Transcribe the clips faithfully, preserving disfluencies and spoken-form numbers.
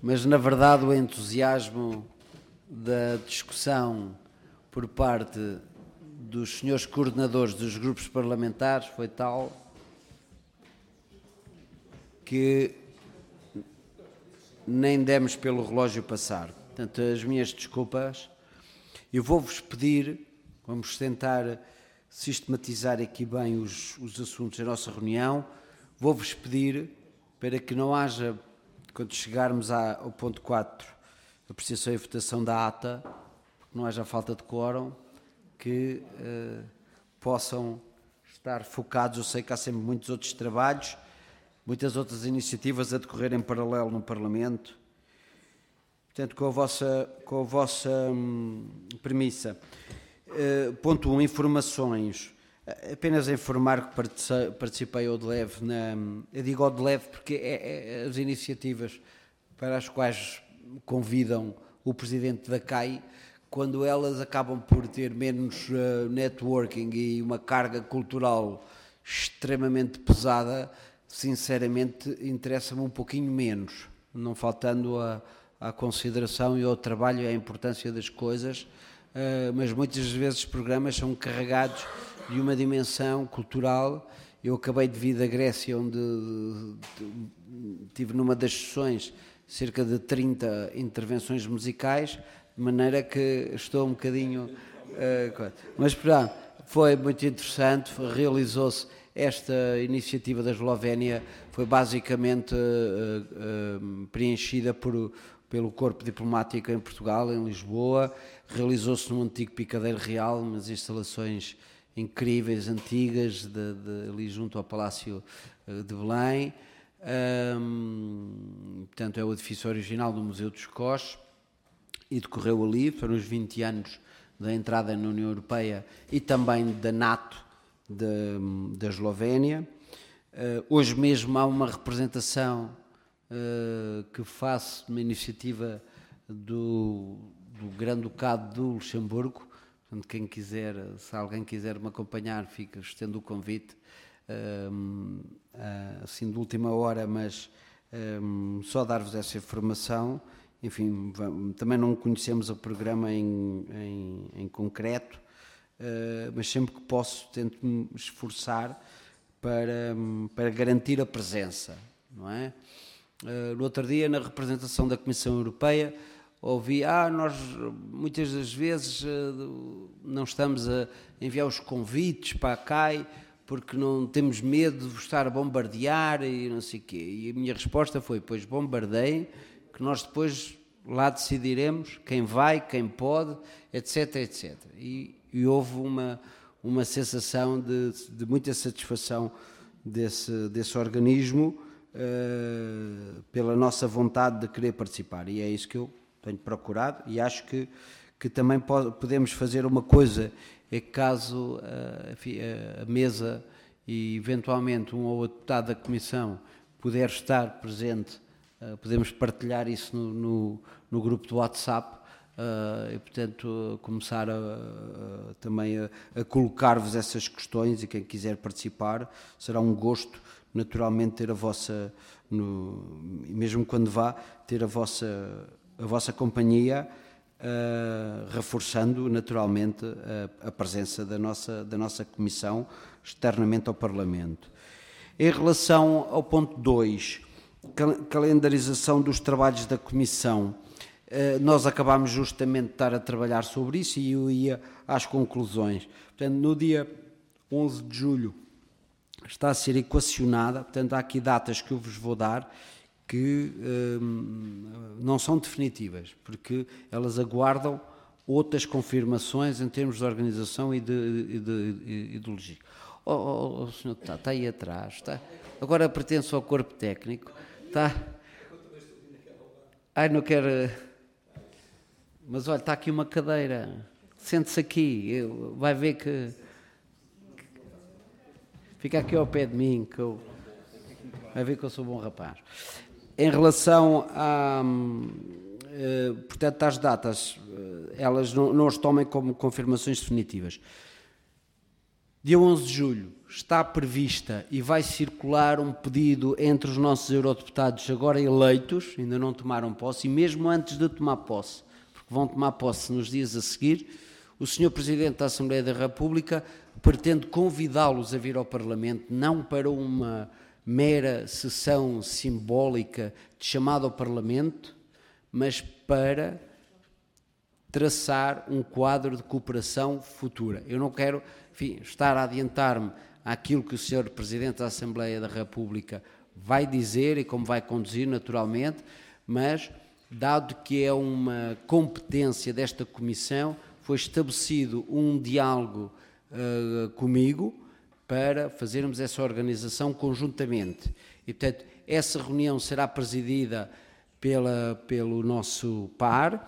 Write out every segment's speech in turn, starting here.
mas na verdade o entusiasmo da discussão por parte dos senhores coordenadores dos grupos parlamentares foi tal que nem demos pelo relógio passar. Portanto, as minhas desculpas. Eu vou-vos pedir, vamos tentar sistematizar aqui bem os, os assuntos da nossa reunião, vou-vos pedir para que não haja, quando chegarmos ao ponto quatro, apreciação e votação da ata, que não haja falta de quórum, que eh, possam estar focados. Eu sei que há sempre muitos outros trabalhos, muitas outras iniciativas a decorrer em paralelo no Parlamento. Portanto, com a vossa, com a vossa hum, premissa. Uh, ponto um, informações. Apenas informar que participei ao de leve, na, eu digo ao de leve porque é, é as iniciativas para as quais convidam o Presidente da C A I, quando elas acabam por ter menos uh, networking e uma carga cultural extremamente pesada, sinceramente interessa-me um pouquinho menos, não faltando a à consideração e ao trabalho e à importância das coisas, mas muitas vezes os programas são carregados de uma dimensão cultural. Eu acabei de vir da Grécia, onde tive numa das sessões cerca de trinta intervenções musicais, de maneira que estou um bocadinho... Mas, portanto, foi muito interessante, realizou-se esta iniciativa da Eslovénia, foi basicamente preenchida por... pelo Corpo Diplomático em Portugal, em Lisboa. Realizou-se num antigo Picadeiro Real, umas instalações incríveis, antigas, de, de, ali junto ao Palácio de Belém. Um, portanto, é o edifício original do Museu dos Cós, e decorreu ali, foram os vinte anos da entrada na União Europeia e também da NATO de, da Eslovénia. Uh, hoje mesmo há uma representação Uh, que faço uma iniciativa do, do Grande Ducado do Luxemburgo. Portanto, quem quiser, se alguém quiser me acompanhar, fica, estendo o convite, uh, uh, assim de última hora, mas um, só dar-vos essa informação. Enfim, vamos, também não conhecemos o programa em, em, em concreto, uh, mas sempre que posso tento me esforçar para, para garantir a presença, não é? Uh, no outro dia, na representação da Comissão Europeia, ouvi, ah, nós muitas das vezes uh, não estamos a enviar os convites para a C A I porque não temos medo de vos estar a bombardear e não sei o quê. E a minha resposta foi, pois bombardeiem, que nós depois lá decidiremos quem vai, quem pode, etc, etcétera. E, e houve uma, uma sensação de, de muita satisfação desse, desse organismo, Uh, pela nossa vontade de querer participar, e é isso que eu tenho procurado. E acho que, que também pode, podemos fazer uma coisa, é que caso uh, enfim, a mesa e eventualmente um ou outro deputado da Comissão puder estar presente, uh, podemos partilhar isso no, no, no grupo do WhatsApp, uh, e portanto começar a, a, também a, a colocar-vos essas questões, e quem quiser participar será um gosto naturalmente ter a vossa, no, mesmo quando vá, ter a vossa, a vossa companhia, uh, reforçando naturalmente a, a presença da nossa, da nossa Comissão externamente ao Parlamento. Em relação ao ponto dois, cal- calendarização dos trabalhos da Comissão, uh, nós acabámos justamente de estar a trabalhar sobre isso e eu ia às conclusões. Portanto, no dia onze de julho, está a ser equacionada, portanto há aqui datas que eu vos vou dar que hum, não são definitivas, porque elas aguardam outras confirmações em termos de organização e de, e de, de ideologia. Oh, oh, oh, o senhor está, está aí atrás, está? Agora pertence ao corpo técnico, está? Ai, não quero... Mas olha, está aqui uma cadeira, sente-se aqui, vai ver que... Fica aqui ao pé de mim, que eu... vai ver que eu sou bom rapaz. Em relação a... Uh, portanto, às datas, uh, elas não, não as tomem como confirmações definitivas. Dia onze de julho está prevista e vai circular um pedido entre os nossos eurodeputados agora eleitos, ainda não tomaram posse, e mesmo antes de tomar posse, porque vão tomar posse nos dias a seguir, o senhor Presidente da Assembleia da República pretende convidá-los a vir ao Parlamento, não para uma mera sessão simbólica de chamada ao Parlamento, mas para traçar um quadro de cooperação futura. Eu não quero, enfim, estar a adiantar-me àquilo que o senhor Presidente da Assembleia da República vai dizer e como vai conduzir naturalmente, mas, dado que é uma competência desta Comissão, foi estabelecido um diálogo uh, comigo para fazermos essa organização conjuntamente. E, portanto, essa reunião será presidida pela, pelo nosso par,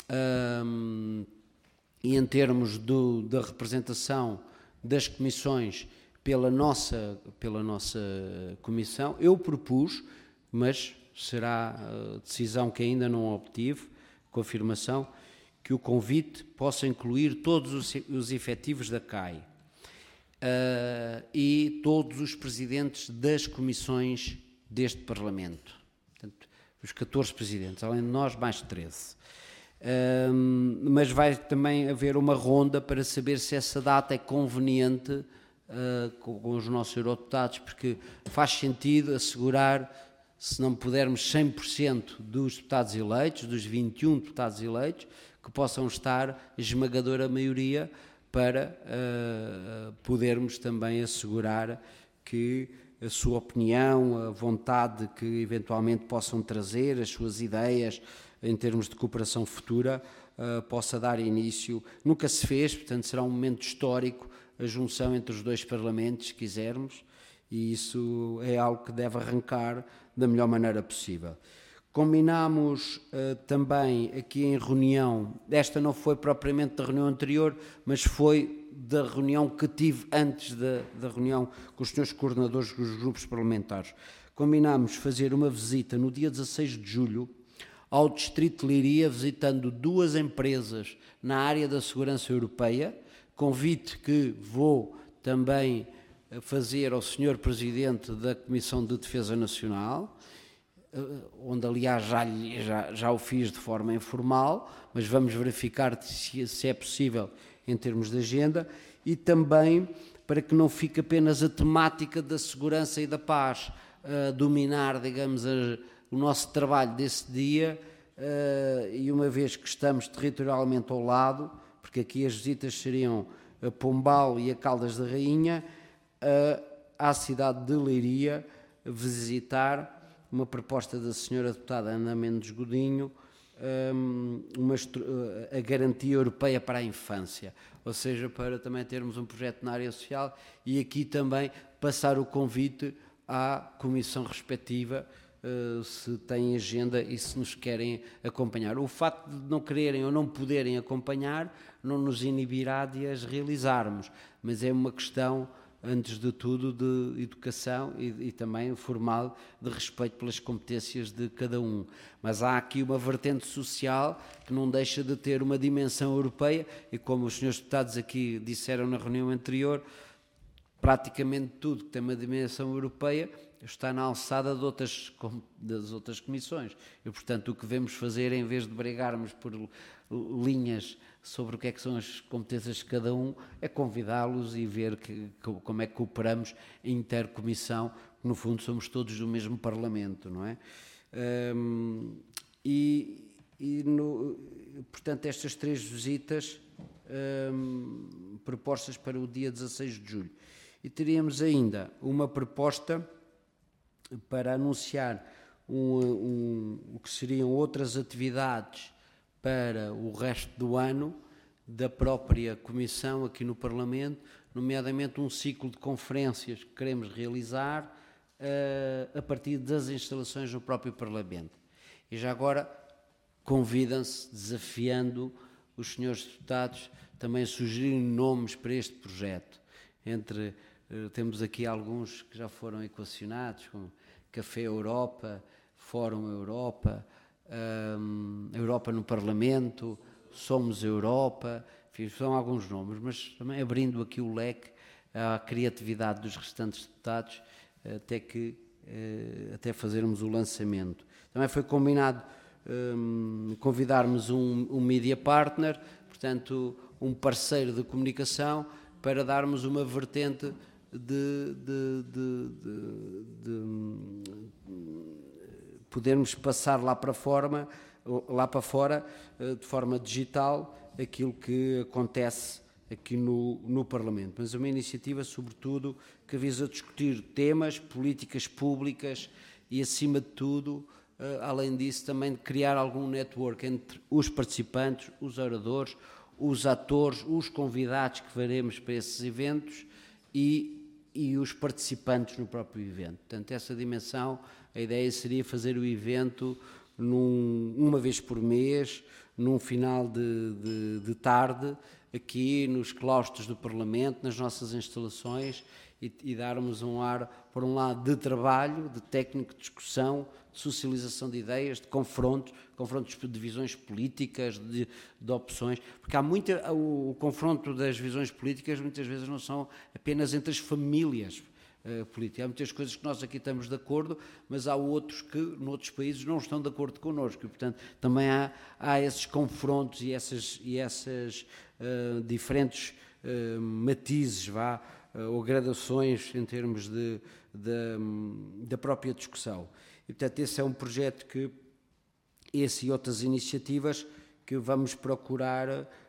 um, e em termos do, da representação das comissões pela nossa, pela nossa comissão, eu propus, mas será a decisão que ainda não obtive, confirmação, que o convite possa incluir todos os, os efetivos da C A I uh, e todos os presidentes das comissões deste Parlamento. Portanto, os catorze presidentes, além de nós, mais treze. Uh, mas vai também haver uma ronda para saber se essa data é conveniente uh, com, com os nossos eurodeputados, porque faz sentido assegurar, se não pudermos cem por cento dos deputados eleitos, dos vinte e um deputados eleitos, que possam estar esmagadora maioria para uh, podermos também assegurar que a sua opinião, a vontade que eventualmente possam trazer, as suas ideias em termos de cooperação futura, uh, possa dar início. Nunca se fez, portanto será um momento histórico a junção entre os dois parlamentos, se quisermos, e isso é algo que deve arrancar da melhor maneira possível. Combinámos uh, também aqui em reunião, esta não foi propriamente da reunião anterior, mas foi da reunião que tive antes da, da reunião com os senhores coordenadores dos grupos parlamentares. Combinámos fazer uma visita no dia dezasseis de julho ao Distrito de Leiria, visitando duas empresas na área da segurança europeia, convite que vou também fazer ao senhor Presidente da Comissão de Defesa Nacional, onde aliás já, já, já o fiz de forma informal, mas vamos verificar se, se é possível em termos de agenda, e também para que não fique apenas a temática da segurança e da paz a dominar, digamos, a, o nosso trabalho desse dia, uh, e uma vez que estamos territorialmente ao lado, porque aqui as visitas seriam a Pombal e a Caldas da Rainha, uh, à cidade de Leiria, visitar uma proposta da senhora deputada Ana Mendes Godinho, uma, a garantia europeia para a infância, ou seja, para também termos um projeto na área social, e aqui também passar o convite à comissão respectiva, se têm agenda e se nos querem acompanhar. O facto de não quererem ou não poderem acompanhar não nos inibirá de as realizarmos, mas é uma questão, antes de tudo, de educação e, e também formal, de respeito pelas competências de cada um. Mas há aqui uma vertente social que não deixa de ter uma dimensão europeia, e como os senhores deputados aqui disseram na reunião anterior, praticamente tudo que tem uma dimensão europeia está na alçada de outras, das outras comissões. E, portanto, o que devemos fazer, em vez de brigarmos por linhas sobre o que é que são as competências de cada um, é convidá-los e ver que, como é que cooperamos em intercomissão, que no fundo somos todos do mesmo Parlamento, não é? Um, e, e no, portanto, estas três visitas um, propostas para o dia dezasseis de julho. E teríamos ainda uma proposta para anunciar um, um, o que seriam outras atividades para o resto do ano da própria Comissão aqui no Parlamento, nomeadamente um ciclo de conferências que queremos realizar uh, a partir das instalações no próprio Parlamento. E já agora convidam-se, desafiando os senhores deputados também a sugerirem nomes para este projeto. Entre, uh, temos aqui alguns que já foram equacionados, como Café Europa, Fórum Europa, Um, Europa no Parlamento, Somos Europa, enfim, são alguns nomes, mas também abrindo aqui o leque, à criatividade dos restantes deputados, até que até fazermos o lançamento. Também foi combinado um, convidarmos um, um media partner, portanto um parceiro de comunicação, para darmos uma vertente de, de, de, de, de podermos passar lá para fora, lá para fora, de forma digital, aquilo que acontece aqui no, no Parlamento. Mas é uma iniciativa, sobretudo, que visa discutir temas, políticas públicas e, acima de tudo, além disso, também criar algum network entre os participantes, os oradores, os atores, os convidados que faremos para esses eventos e, e os participantes no próprio evento. Portanto, essa dimensão, a ideia seria fazer o evento num, uma vez por mês, num final de, de, de tarde, aqui nos claustros do Parlamento, nas nossas instalações, e, e darmos um ar, por um lado, de trabalho, de técnico, de discussão, de socialização de ideias, de confrontos, confrontos de visões políticas, de, de opções, porque há muita, o, o confronto das visões políticas muitas vezes não são apenas entre as famílias uh, políticas. Há muitas coisas que nós aqui estamos de acordo, mas há outros que, noutros países, não estão de acordo connosco, e, portanto, também há, há esses confrontos e essas, e essas uh, diferentes uh, matizes, vá, uh, ou gradações em termos de, de, da própria discussão. E, portanto, esse é um projeto que, esse e outras iniciativas que vamos procurar,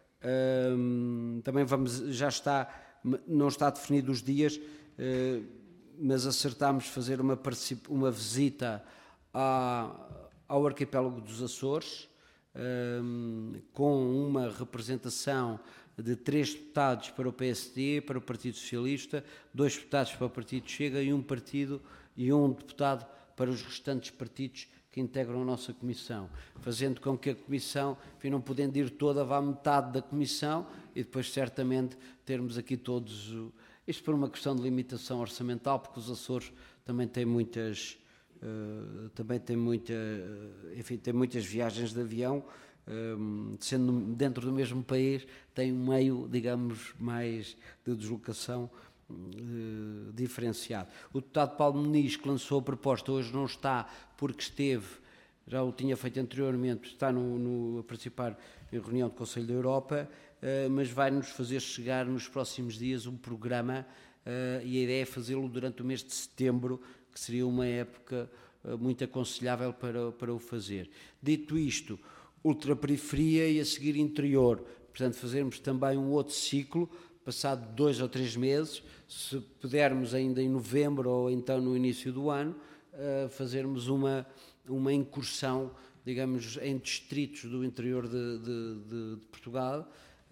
hum, também vamos, já está, não está definido os dias, hum, mas acertámos fazer uma, uma visita à, ao arquipélago dos Açores, hum, com uma representação de três deputados para o P S D, para o Partido Socialista, dois deputados para o Partido Chega e um partido e um deputado para os restantes partidos que integram a nossa Comissão, fazendo com que a Comissão, enfim, não podendo ir toda, vá metade da Comissão e depois certamente termos aqui todos, isto por uma questão de limitação orçamental, porque os Açores também têm muitas, uh, também têm muita, enfim, têm muitas viagens de avião, um, sendo dentro do mesmo país, tem um meio, digamos, mais de deslocação Uh, diferenciado. O deputado Paulo Muniz, que lançou a proposta, hoje não está porque esteve, já o tinha feito anteriormente, está no, no, a participar em reunião do Conselho da Europa, uh, mas vai-nos fazer chegar nos próximos dias um programa uh, e a ideia é fazê-lo durante o mês de setembro, que seria uma época uh, muito aconselhável para, para o fazer. Dito isto, ultraperiferia e a seguir interior, portanto fazermos também um outro ciclo, passado dois ou três meses, se pudermos ainda em novembro ou então no início do ano, uh, fazermos uma, uma incursão, digamos, em distritos do interior de, de, de, de Portugal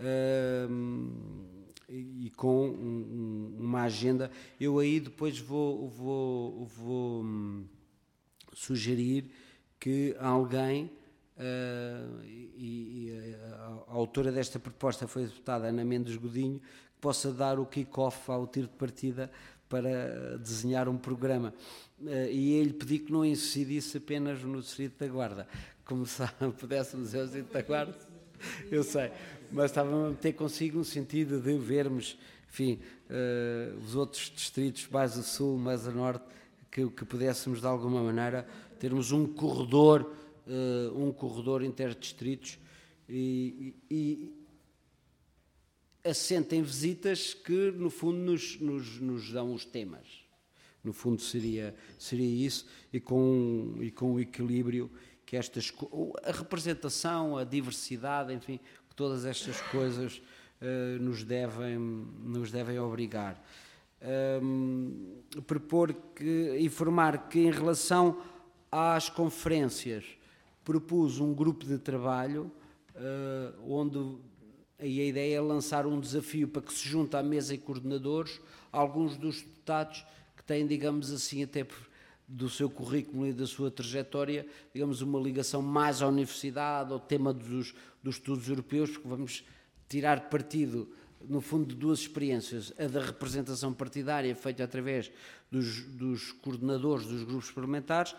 uh, e, e com um, uma agenda. Eu aí depois vou, vou, vou um, sugerir que alguém, uh, e, e a, a autora desta proposta foi a deputada Ana Mendes Godinho, possa dar o kick-off ao tiro de partida para desenhar um programa. E ele pedi que não incidisse apenas no Distrito da Guarda. Como se pudéssemos dizer o Distrito da Guarda, eu sei, mas estava a meter consigo no sentido de vermos, enfim, uh, os outros distritos, mais a sul, mais a norte, que, que pudéssemos de alguma maneira termos um corredor, uh, um corredor interdistritos e, e assentem visitas que, no fundo, nos, nos, nos dão os temas. No fundo, seria, seria isso, e com, e com o equilíbrio que estas... A representação, a diversidade, enfim, que todas estas coisas uh, nos, devem, nos devem obrigar. Um, propor que, informar que, em relação às conferências, propus um grupo de trabalho uh, onde... E a ideia é lançar um desafio para que se junte à mesa e coordenadores alguns dos deputados que têm, digamos assim, até do seu currículo e da sua trajetória, digamos, uma ligação mais à universidade, ao tema dos, dos estudos europeus, porque vamos tirar partido, no fundo, de duas experiências, a da representação partidária feita através dos, dos coordenadores dos grupos parlamentares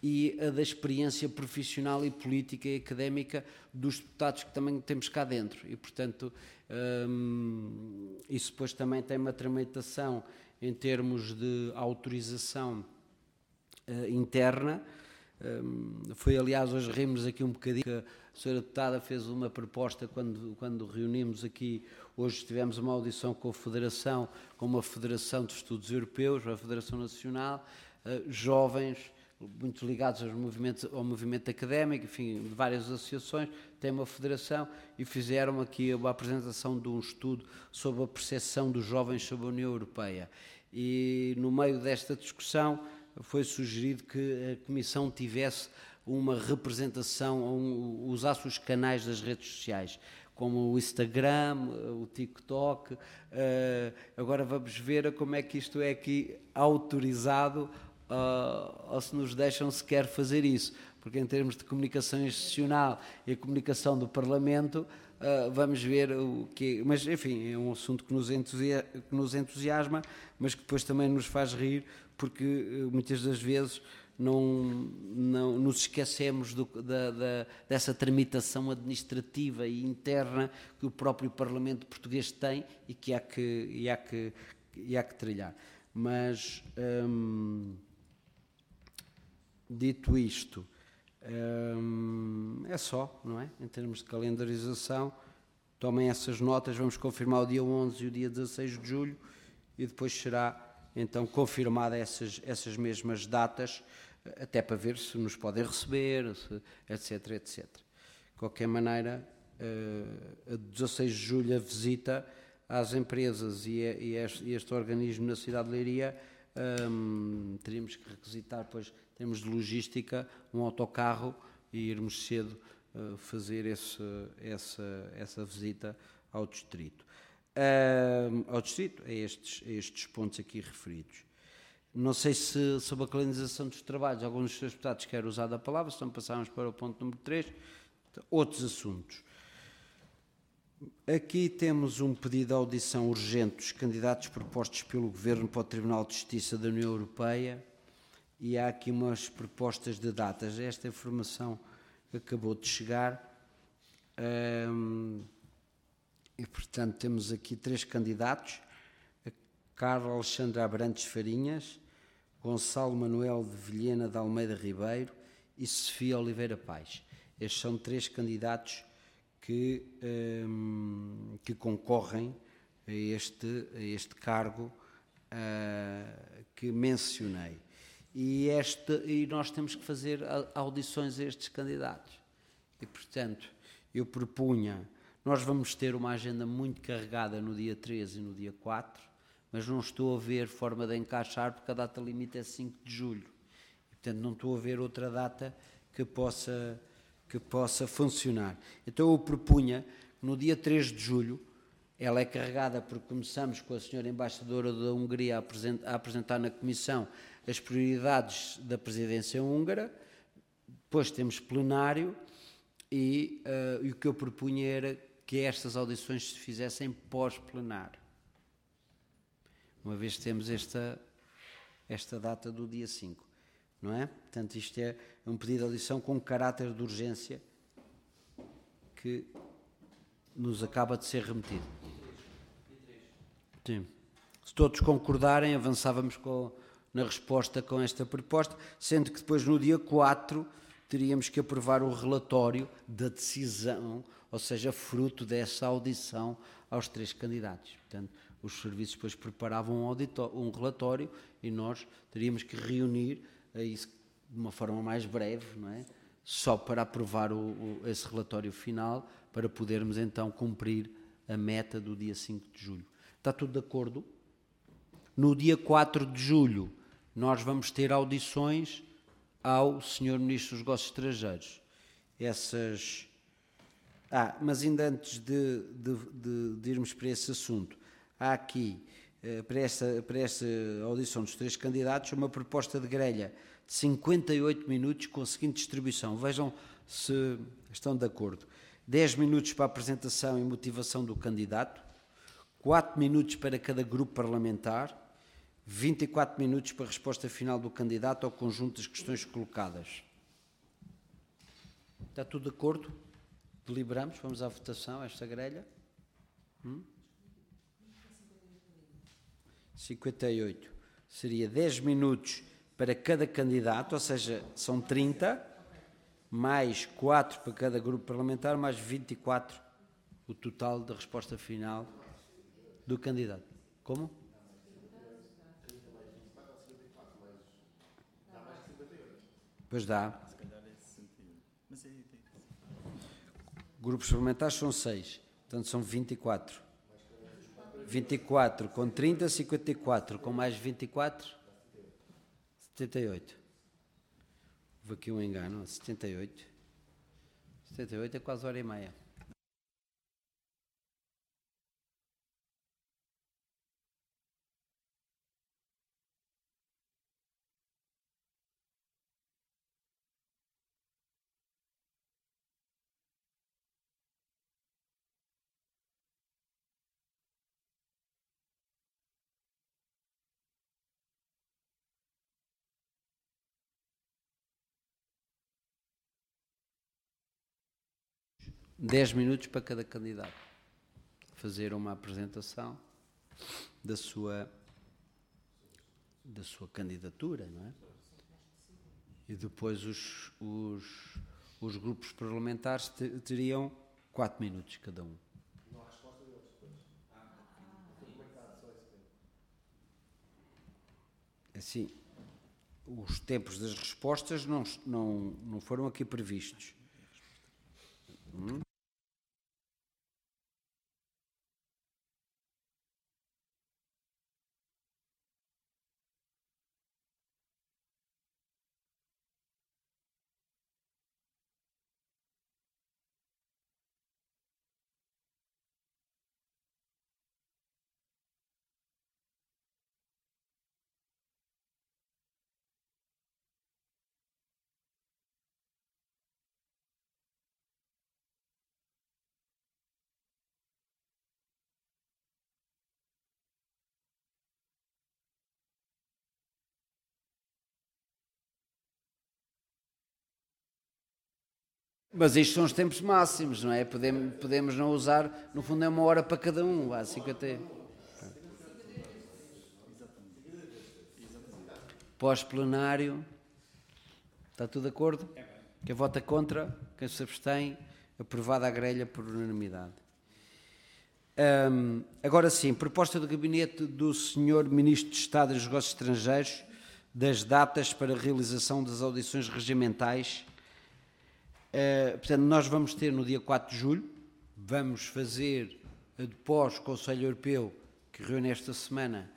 e a da experiência profissional e política e académica dos deputados que também temos cá dentro. E, portanto, hum, isso depois também tem uma tramitação em termos de autorização uh, interna. Um, foi, aliás, hoje rimos aqui um bocadinho que a senhora deputada fez uma proposta quando, quando reunimos aqui, hoje tivemos uma audição com a Federação, com uma Federação de Estudos Europeus, a Federação Nacional, uh, jovens, muito ligados aos movimentos, ao movimento académico, enfim, de várias associações, têm uma federação e fizeram aqui uma apresentação de um estudo sobre a percepção dos jovens sobre a União Europeia. E no meio desta discussão foi sugerido que a Comissão tivesse uma representação, um, usasse os canais das redes sociais, como o Instagram, o TikTok. Uh, agora vamos ver como é que isto é aqui autorizado, uh, ou se nos deixam sequer fazer isso, porque em termos de comunicação institucional e a comunicação do Parlamento, uh, vamos ver o que... Mas, enfim, é um assunto que nos, entusia, que nos entusiasma, mas que depois também nos faz rir, porque muitas das vezes não, não nos esquecemos do, da, da, dessa tramitação administrativa e interna que o próprio Parlamento português tem e que há que, e há que, e há que trilhar. Mas, hum, dito isto, hum, é só, não é? Em termos de calendarização, tomem essas notas, vamos confirmar o dia onze e o dia dezasseis de julho e depois será então confirmada essas, essas mesmas datas, até para ver se nos podem receber, se, etc, etcétera. De qualquer maneira, uh, a dezasseis de julho a visita às empresas e, a, e este, este organismo na cidade de Leiria, um, teríamos que requisitar, pois, em termos de logística, um autocarro e irmos cedo uh, fazer esse, essa, essa visita ao distrito. Uh, ao distrito, a estes, a estes pontos aqui referidos. Não sei se, sobre a calendarização dos trabalhos, alguns dos seus deputados querem usar a palavra, se não passarmos para o ponto número três, outros assuntos. Aqui temos um pedido de audição urgente dos candidatos propostos pelo Governo para o Tribunal de Justiça da União Europeia e há aqui umas propostas de datas. Esta informação acabou de chegar. Um, E, portanto, temos aqui três candidatos, a Carla Alexandra Abrantes Farinhas, Gonçalo Manuel de Vilhena de Almeida Ribeiro e Sofia Oliveira Paes. Estes são três candidatos que, um, que concorrem a este, a este cargo uh, que mencionei. E, este, e nós temos que fazer audições a estes candidatos. E, portanto, eu propunha... Nós vamos ter uma agenda muito carregada no dia treze e no dia quatro, mas não estou a ver forma de encaixar porque a data limite é cinco de julho. E, portanto, não estou a ver outra data que possa, que possa funcionar. Então eu propunha, no dia três de julho, ela é carregada porque começamos com a senhora Embaixadora da Hungria a apresentar, a apresentar na Comissão as prioridades da presidência húngara, depois temos plenário e, uh, e o que eu propunha era que estas audições se fizessem pós-plenário. Uma vez que temos esta, esta data do dia cinco, não é? Portanto, isto é um pedido de audição com caráter de urgência que nos acaba de ser remetido. Sim. Se todos concordarem, avançávamos com, na resposta com esta proposta, sendo que depois no dia quatro teríamos que aprovar o relatório da decisão, ou seja, fruto dessa audição aos três candidatos. Portanto, os serviços depois preparavam um, auditor, um relatório e nós teríamos que reunir a isso de uma forma mais breve, não é? Só para aprovar o, o, esse relatório final, para podermos então cumprir a meta do dia cinco de julho. Está tudo de acordo? No dia quatro de julho, nós vamos ter audições ao senhor Ministro dos Negócios Estrangeiros. Essas... Ah, mas ainda antes de, de, de, de irmos para esse assunto, há aqui, para esta, para esta audição dos três candidatos, uma proposta de grelha de cinquenta e oito minutos com a seguinte distribuição. Vejam se estão de acordo. dez minutos para a apresentação e motivação do candidato, quatro minutos para cada grupo parlamentar, vinte e quatro minutos para a resposta final do candidato ao conjunto das questões colocadas. Está tudo de acordo? Deliberamos, vamos à votação, esta grelha. Hum? cinquenta e oito. Seria dez minutos para cada candidato, ou seja, são trinta, mais quatro para cada grupo parlamentar, mais vinte e quatro o total da resposta final do candidato. Como? Pois dá. Grupos parlamentares são seis, portanto são vinte e quatro. vinte e quatro com trinta, cinquenta e quatro, com mais vinte e quatro, setenta e oito. Houve aqui um engano, setenta e oito. setenta e oito é quase hora e meia. dez minutos para cada candidato fazer uma apresentação da sua da sua candidatura, não é? E depois os, os, os grupos parlamentares teriam quatro minutos cada um. Não há resposta deles depois. Assim, os tempos das respostas não, não, não foram aqui previstos. Hum? Mas isto são os tempos máximos, não é? Podemos, podemos não usar, no fundo é uma hora para cada um, vá, cinquenta. Pós-plenário, está tudo de acordo? Quem vota contra, quem se abstém, aprovada a grelha por unanimidade. Um, agora sim, proposta do gabinete do senhor Ministro de Estado dos Negócios Estrangeiros das datas para a realização das audições regimentais. Uh, portanto, nós vamos ter no dia quatro de julho, vamos fazer, após o Conselho Europeu, que reúne esta semana,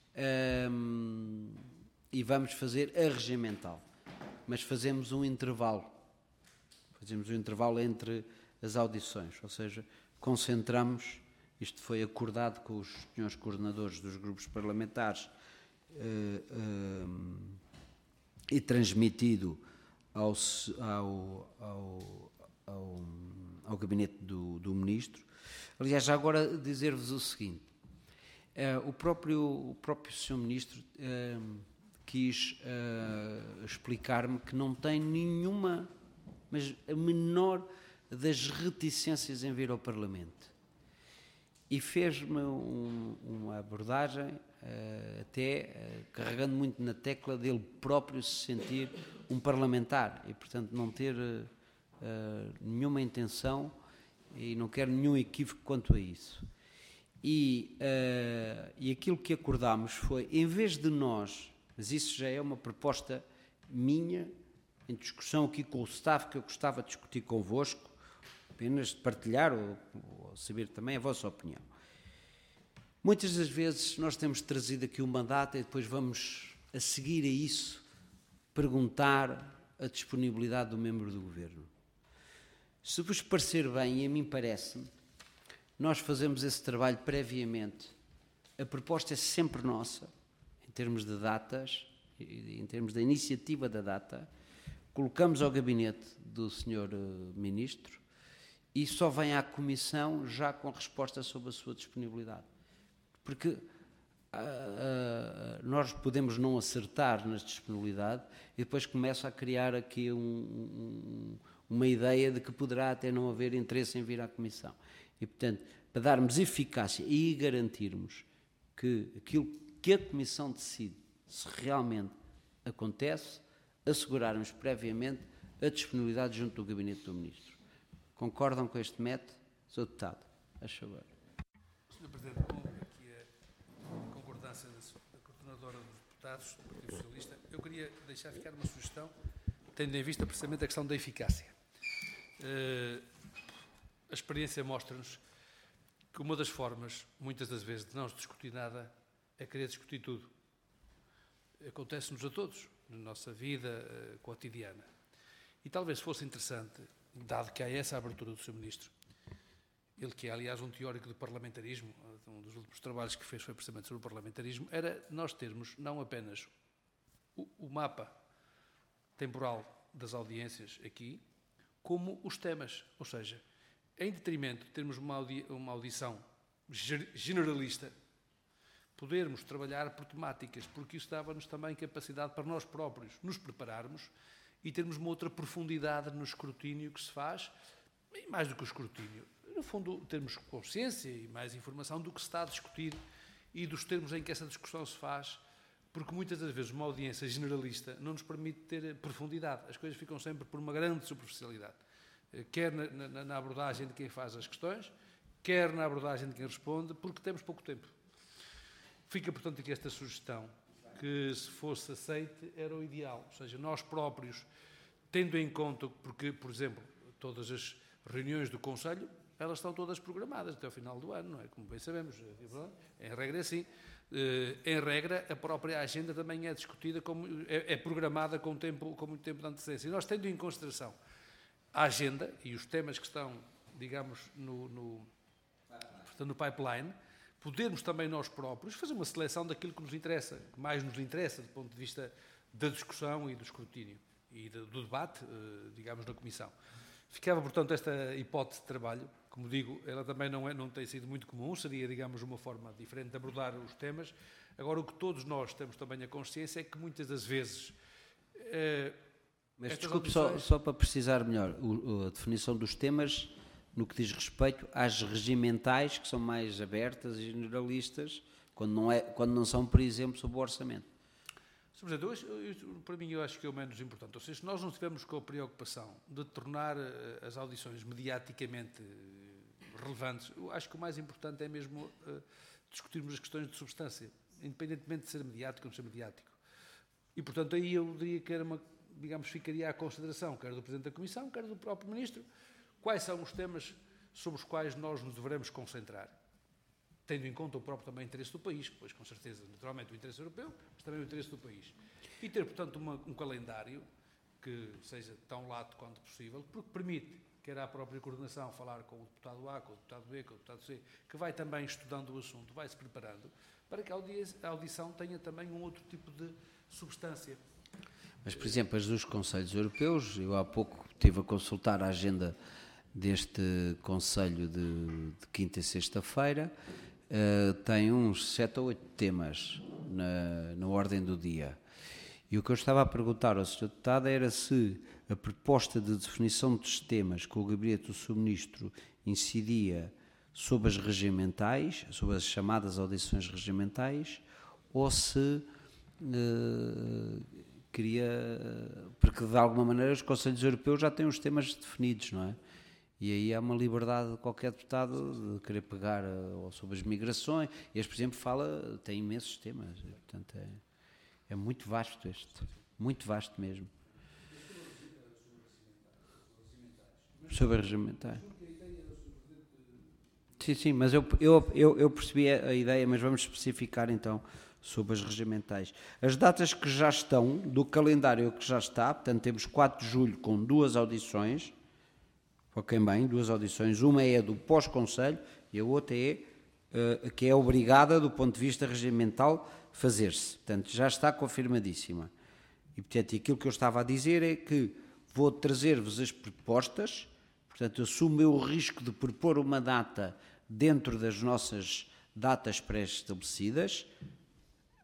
um, e vamos fazer a regimental. Mas fazemos um intervalo. Fazemos um intervalo entre as audições, ou seja, concentramos, isto foi acordado com os senhores coordenadores dos grupos parlamentares uh, uh, e transmitido Ao, ao, ao, ao, ao gabinete do, do Ministro. Aliás, já agora dizer-vos o seguinte, uh, o, próprio, o próprio senhor Ministro uh, quis uh, explicar-me que não tem nenhuma, mas a menor das reticências em vir ao Parlamento. E fez-me um, uma abordagem, uh, até uh, carregando muito na tecla dele próprio se sentir um parlamentar e, portanto, não ter uh, uh, nenhuma intenção e não quer nenhum equívoco quanto a isso. E, uh, e aquilo que acordámos foi, em vez de nós, mas isso já é uma proposta minha, em discussão aqui com o staff, que eu gostava de discutir convosco, apenas de partilhar ou, ou saber também a vossa opinião. Muitas das vezes nós temos trazido aqui um mandato e depois vamos, a seguir a isso, perguntar a disponibilidade do membro do Governo. Se vos parecer bem, e a mim parece-me, nós fazemos esse trabalho previamente. A proposta é sempre nossa, em termos de datas, em termos da iniciativa da data, colocamos ao gabinete do senhor Ministro e só vem à Comissão já com resposta sobre a sua disponibilidade. Porque uh, nós podemos não acertar na disponibilidade e depois começa a criar aqui um, um, uma ideia de que poderá até não haver interesse em vir à Comissão. E, portanto, para darmos eficácia e garantirmos que aquilo que a Comissão decide, se realmente acontece, assegurarmos previamente a disponibilidade junto do Gabinete do Ministro. Concordam com este método? senhor Deputado, a favor. senhor Presidente, com aqui a concordância da coordenadora dos deputados do Partido Socialista, eu queria deixar ficar uma sugestão, tendo em vista precisamente a questão da eficácia. Uh, a experiência mostra-nos que uma das formas, muitas das vezes, de não discutir nada é querer discutir tudo. Acontece-nos a todos, na nossa vida uh, cotidiana. E talvez fosse interessante, dado que há essa abertura do senhor Ministro, ele que é, aliás, um teórico do parlamentarismo, um dos últimos trabalhos que fez foi precisamente sobre o parlamentarismo, era nós termos não apenas o, o mapa temporal das audiências aqui, como os temas, ou seja, em detrimento de termos uma, audi uma audição generalista, podermos trabalhar por temáticas, porque isso dava-nos também capacidade para nós próprios nos prepararmos e termos uma outra profundidade no escrutínio que se faz, e mais do que o escrutínio, no fundo, termos consciência e mais informação do que se está a discutir e dos termos em que essa discussão se faz, porque muitas das vezes uma audiência generalista não nos permite ter profundidade. As coisas ficam sempre por uma grande superficialidade, quer na, na, na abordagem de quem faz as questões, quer na abordagem de quem responde, porque temos pouco tempo. Fica, portanto, aqui esta sugestão, que se fosse aceite era o ideal, ou seja, nós próprios, tendo em conta, porque, por exemplo, todas as reuniões do Conselho, elas estão todas programadas até ao final do ano, não é? Como bem sabemos, em regra é assim. Em regra, a própria agenda também é discutida, como, é, é programada com, tempo, com muito tempo de antecedência. E nós, tendo em consideração a agenda e os temas que estão, digamos, no, no, portanto, no pipeline, podermos também nós próprios fazer uma seleção daquilo que nos interessa, que mais nos interessa do ponto de vista da discussão e do escrutínio e do, do debate, digamos, na Comissão. Ficava, portanto, esta hipótese de trabalho. Como digo, ela também não, é, não tem sido muito comum, seria, digamos, uma forma diferente de abordar os temas. Agora, o que todos nós temos também a consciência é que muitas das vezes... Eh, Mas desculpe, audições... só, só para precisar melhor, o, a definição dos temas no que diz respeito às regimentais, que são mais abertas e generalistas, quando não, é, quando não são, por exemplo, sobre o orçamento. senhor Presidente, eu, eu, para mim eu acho que é o menos importante. Ou seja, se nós não tivermos com a preocupação de tornar as audições mediaticamente relevantes, eu acho que o mais importante é mesmo uh, discutirmos as questões de substância, independentemente de ser mediático ou não ser mediático. E, portanto, aí eu diria que era uma, digamos, ficaria à consideração, quer do Presidente da Comissão, quer do próprio Ministro, quais são os temas sobre os quais nós nos devemos concentrar, tendo em conta o próprio também interesse do país, pois com certeza, naturalmente, o interesse europeu, mas também o interesse do país. E ter, portanto, uma, um calendário que seja tão lato quanto possível, porque permite, quer à própria coordenação, falar com o deputado A, com o deputado B, com o deputado C, que vai também estudando o assunto, vai se preparando, para que a audição tenha também um outro tipo de substância. Mas, por exemplo, as dos Conselhos Europeus, eu há pouco estive a consultar a agenda deste Conselho de, de quinta e sexta-feira, uh, tem uns sete ou oito temas na, na ordem do dia. E o que eu estava a perguntar ao senhor Deputado era se a proposta de definição dos temas que o Gabinete do senhor Ministro incidia sobre as regimentais, sobre as chamadas audições regimentais, ou se uh, queria... Porque, de alguma maneira, os Conselhos Europeus já têm os temas definidos, não é? E aí há uma liberdade de qualquer deputado de querer pegar ou sobre as migrações. Este, por exemplo, fala, tem imensos temas, portanto é, é muito vasto este, muito vasto mesmo. Sobre as regimentais. Sim, sim, mas eu, eu, eu, eu percebi a ideia, mas vamos especificar então sobre as regimentais. As datas que já estão, do calendário que já está, portanto temos quatro de julho com duas audições, ok, bem, duas audições, uma é do pós-conselho e a outra é uh, que é obrigada do ponto de vista regimental fazer-se, portanto já está confirmadíssima. E portanto aquilo que eu estava a dizer é que vou trazer-vos as propostas, portanto assumo eu o risco de propor uma data dentro das nossas datas pré-estabelecidas,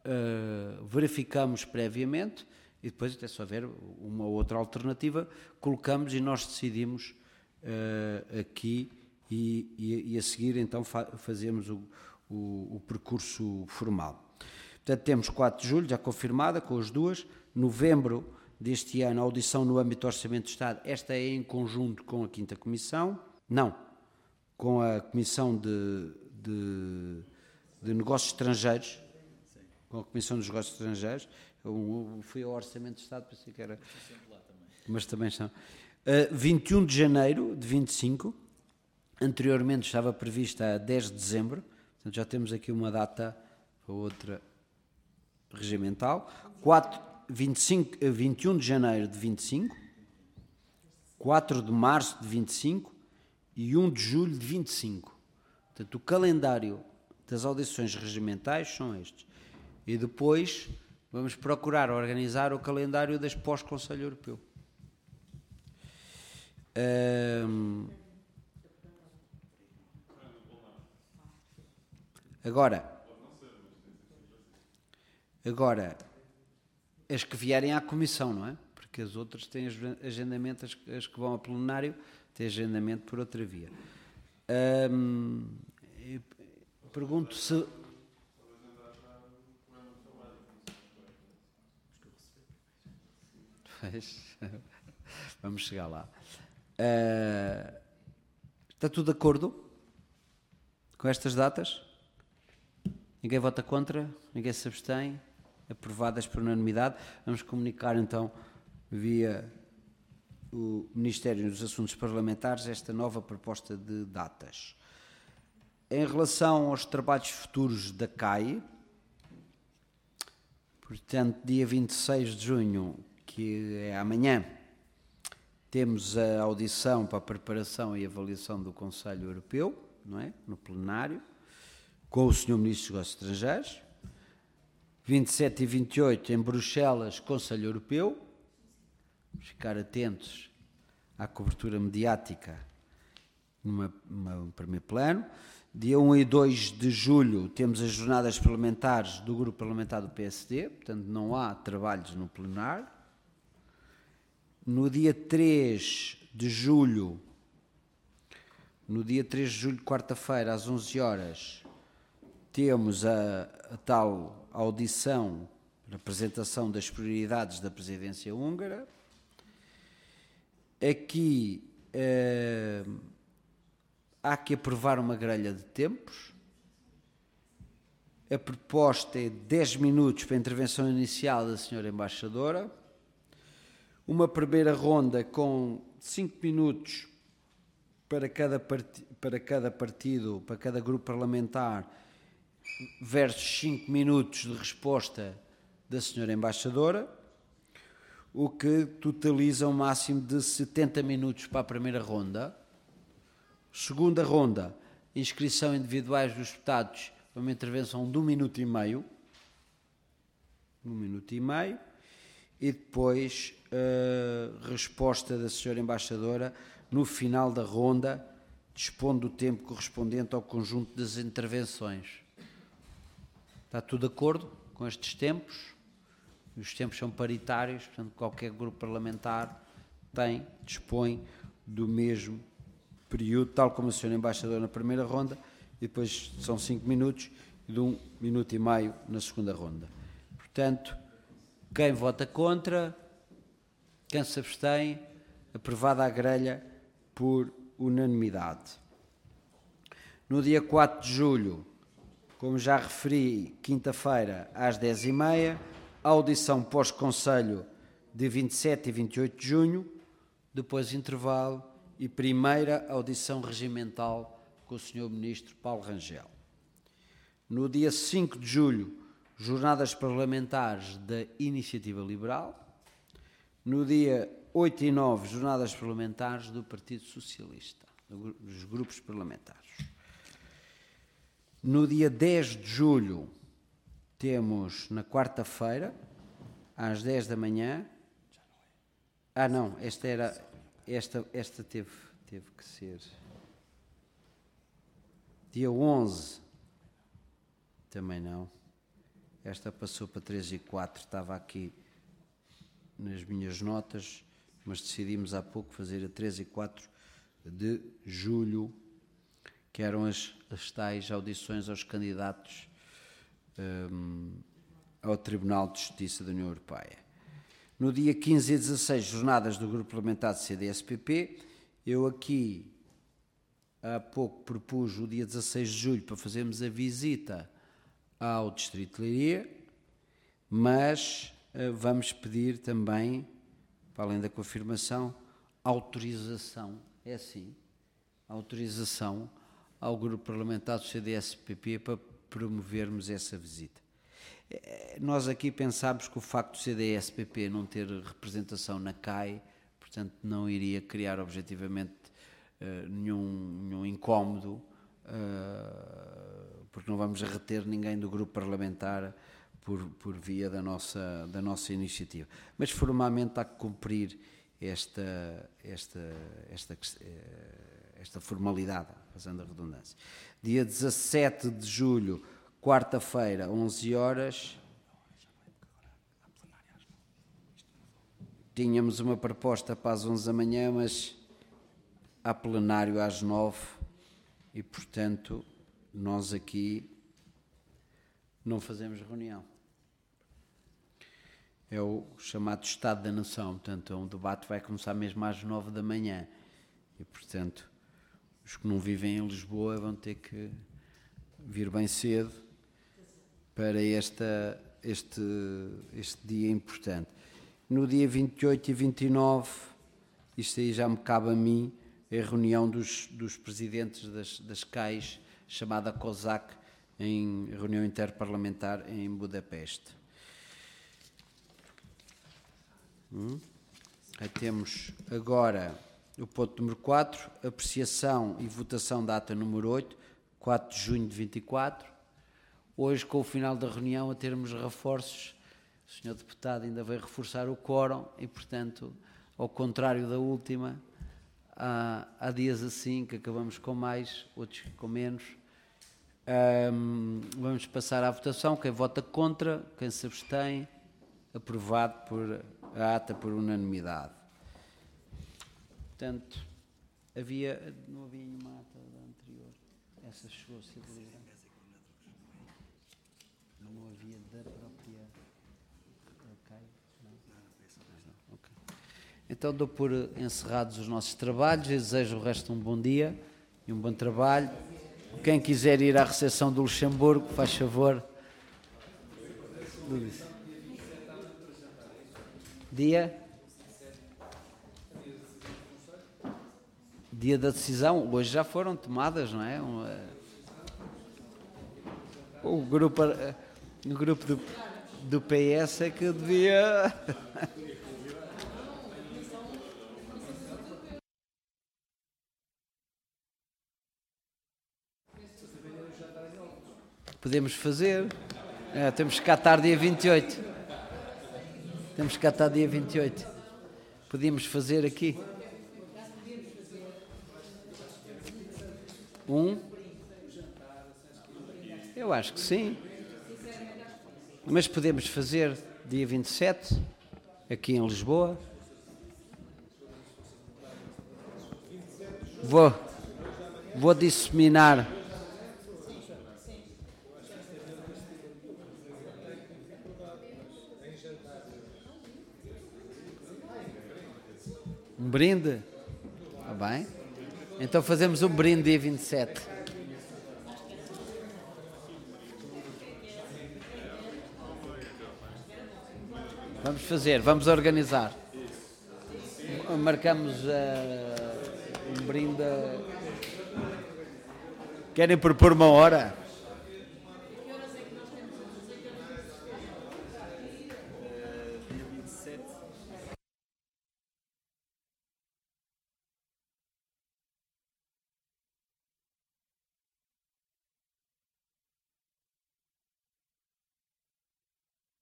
uh, verificamos previamente e depois, até se houver uma outra alternativa, colocamos e nós decidimos uh, aqui e, e, e a seguir então fa fazemos o, o, o percurso formal. Portanto, temos quatro de julho, já confirmada, com as duas. Novembro deste ano, a audição no âmbito do Orçamento de Estado. Esta é em conjunto com a quinta Comissão. Não, com a Comissão de, de, de Negócios Estrangeiros. Com a Comissão dos Negócios Estrangeiros. Eu fui ao Orçamento de Estado, pensei que era... Mas também são. Uh, vinte e um de janeiro de vinte e cinco. Anteriormente estava prevista a dez de dezembro. Portanto, já temos aqui uma data para outra... regimental. quatro, vinte e cinco, vinte e um de janeiro de vinte e cinco, quatro de março de vinte e cinco e um de julho de vinte e cinco. Portanto, o calendário das audições regimentais são estes. E depois vamos procurar organizar o calendário das pós-Conselho Europeu. Hum, agora, Agora, as que vierem à Comissão, não é? Porque as outras têm agendamento, as, as que vão ao plenário têm agendamento por outra via. Hum, pergunto se... Vamos chegar lá. Uh, está tudo de acordo com estas datas? Ninguém vota contra? Ninguém se abstém? Aprovadas por unanimidade. Vamos comunicar então via o Ministério dos Assuntos Parlamentares esta nova proposta de datas. Em relação aos trabalhos futuros da C A I, portanto, dia vinte e seis de junho, que é amanhã, temos a audição para a preparação e avaliação do Conselho Europeu, não é? No plenário, com o senhor Ministro dos Negócios Estrangeiros. vinte e sete e vinte e oito em Bruxelas, Conselho Europeu. Vamos ficar atentos à cobertura mediática numa, num primeiro plano. Dia um e dois de julho temos as jornadas parlamentares do Grupo Parlamentar do P S D, portanto não há trabalhos no plenário. No dia três de julho, no dia três de julho, quarta-feira, às onze horas, temos a, a tal audição para apresentação das prioridades da presidência húngara. Aqui eh, há que aprovar uma grelha de tempos. A proposta é dez minutos para a intervenção inicial da senhora Embaixadora, uma primeira ronda com cinco minutos para cada, part... para cada partido, para cada grupo parlamentar, versus cinco minutos de resposta da senhora Embaixadora, o que totaliza um máximo de setenta minutos para a primeira ronda. Segunda ronda, inscrição individuais dos deputados, uma intervenção de um minuto e meio, um minuto e meio, e depois a resposta da senhora Embaixadora no final da ronda, dispondo do tempo correspondente ao conjunto das intervenções. Está tudo de acordo com estes tempos? Os tempos são paritários, portanto qualquer grupo parlamentar tem, dispõe do mesmo período, tal como a senhora Embaixadora na primeira ronda, e depois são cinco minutos e de um minuto e meio na segunda ronda. Portanto, quem vota contra, quem se abstém, aprovada a grelha por unanimidade. No dia quatro de julho, como já referi, quinta-feira, às dez e meia, audição pós-Conselho de vinte e sete e vinte e oito de junho, depois intervalo e primeira audição regimental com o senhor Ministro Paulo Rangel. No dia cinco de julho, jornadas parlamentares da Iniciativa Liberal. No dia oito e nove, jornadas parlamentares do Partido Socialista, dos grupos parlamentares. No dia dez de julho, temos na quarta-feira, às dez da manhã. Ah, não, esta era, esta, esta teve, teve que ser. Dia onze, também não. esta passou para três e quatro, estava aqui nas minhas notas, mas decidimos há pouco fazer a três e quatro de julho, que eram as, as tais audições aos candidatos um, ao Tribunal de Justiça da União Europeia. No dia quinze e dezasseis, jornadas do Grupo Parlamentar do C D S P P, eu aqui há pouco propus o dia dezasseis de julho para fazermos a visita ao Distrito de Leiria, mas uh, vamos pedir também, para além da confirmação, autorização, é assim, autorização ao Grupo Parlamentar do C D S P P para promovermos essa visita. Nós aqui pensámos que o facto do C D S P P não ter representação na C A I, portanto, não iria criar objetivamente uh, nenhum, nenhum incómodo, uh, porque não vamos reter ninguém do grupo parlamentar por, por via da nossa, da nossa iniciativa. Mas formalmente há que cumprir esta, esta, esta, esta formalidade, fazendo a redundância. Dia dezassete de julho, quarta-feira, onze horas, tínhamos uma proposta para as onze da manhã, mas há plenário às nove e, portanto, nós aqui não fazemos reunião. É o chamado Estado da Nação, portanto, é um debate que vai começar mesmo às nove da manhã e, portanto, os que não vivem em Lisboa vão ter que vir bem cedo para esta, este, este dia importante. No dia vinte e oito e vinte e nove, isto aí já me cabe a mim, é a reunião dos, dos presidentes das, das C A Is, chamada COSAC, em reunião interparlamentar em Budapeste. Hum? Aí temos agora o ponto número quatro, apreciação e votação da ata número oito, quatro de junho de vinte e quatro. Hoje, com o final da reunião, a termos reforços, o senhor Deputado ainda veio reforçar o quórum e, portanto, ao contrário da última, há, há dias assim que acabamos com mais, outros com menos. Um, vamos passar à votação. Quem vota contra, quem se abstém, aprovado por a ata por unanimidade. Portanto, havia, não havia nenhuma ata da anterior. Essa chegou a ser deliberada. Não havia da própria. Ok. Não. Não. Okay. Então dou por encerrados os nossos trabalhos. Eu desejo o resto um bom dia e um bom trabalho. Quem quiser ir à recepção do Luxemburgo, faz favor. Dia? Dia da decisão. Hoje já foram tomadas, não é? O grupo, o grupo do, do P S é que devia... Podemos fazer. É, temos que cá estar dia vinte e oito. Temos que cá estar dia vinte e oito. Podíamos fazer aqui. Um. Eu acho que sim. Mas podemos fazer dia vinte e sete, aqui em Lisboa. Vou, vou disseminar. Um brinde? Está bem. Então fazemos um brinde dia vinte e sete. Vamos fazer, vamos organizar. Marcamos uh, um brinde. A... Querem propor uma hora?